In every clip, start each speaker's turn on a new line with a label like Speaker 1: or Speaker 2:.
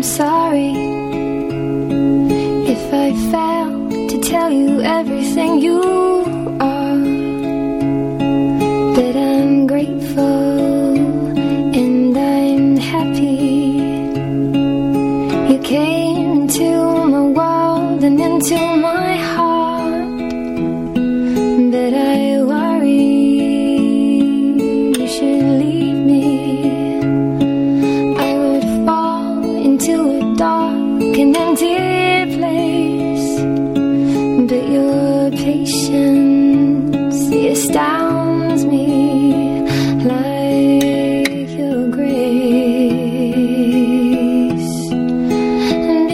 Speaker 1: sorry if I failed to tell you everything you are, but I'm grateful and I'm happy. You came into my world and into my heart, but I worry you should leave me. I would fall into a dark and empty place, but your patience astounds me like your grace. And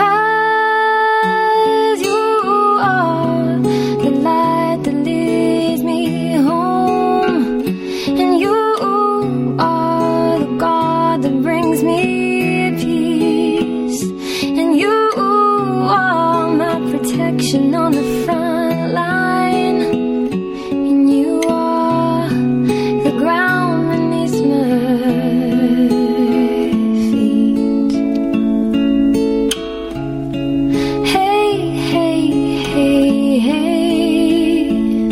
Speaker 1: because you are the light that leads me home, and you are the God that brings me peace, and you are my protection on the front line, and you are the ground beneath my feet. Hey, hey, hey, hey.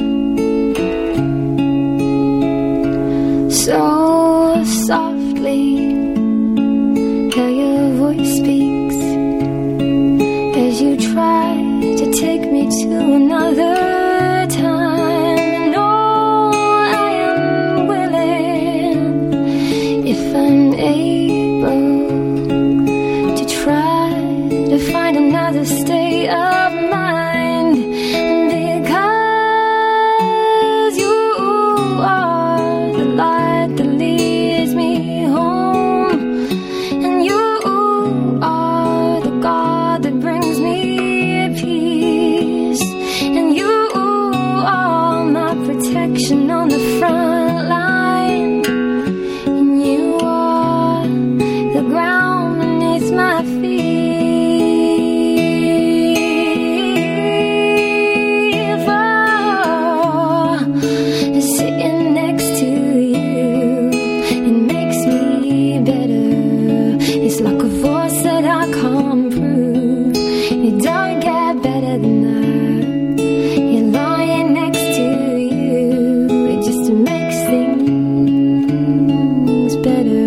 Speaker 1: So softly, how your voice speaks as you try to take me to another time. And oh, I am willing, if I'm able, to try to find another state of mind. Because you are the light that leads me home, and you are the God that brings me peace, and you are my protection on the front line, and you are the ground beneath my feet. Oh, sitting next to you, it makes me better. It's like a voice that I can't prove. It don't get better than that. You're lying next to you, it just makes things better.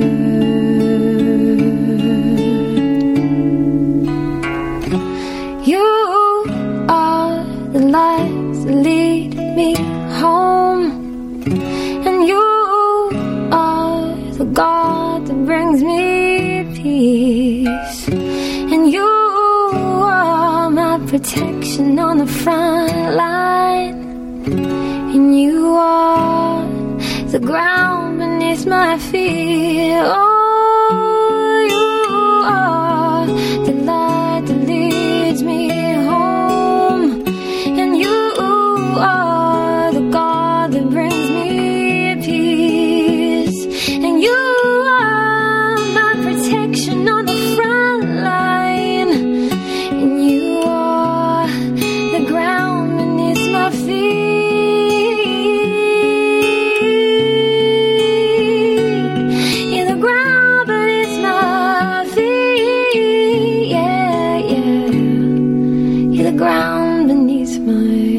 Speaker 1: You are the lights that lead me home, and you are the God that brings me peace, and you are my protection on the front line, and you are the ground beneath my feet. Oh, you are the light that leads me home, and you are the God that brings me peace, and you are my protection on the front line, and you are the ground beneath my feet. You're the ground beneath my feet. Yeah, yeah. You're the ground beneath my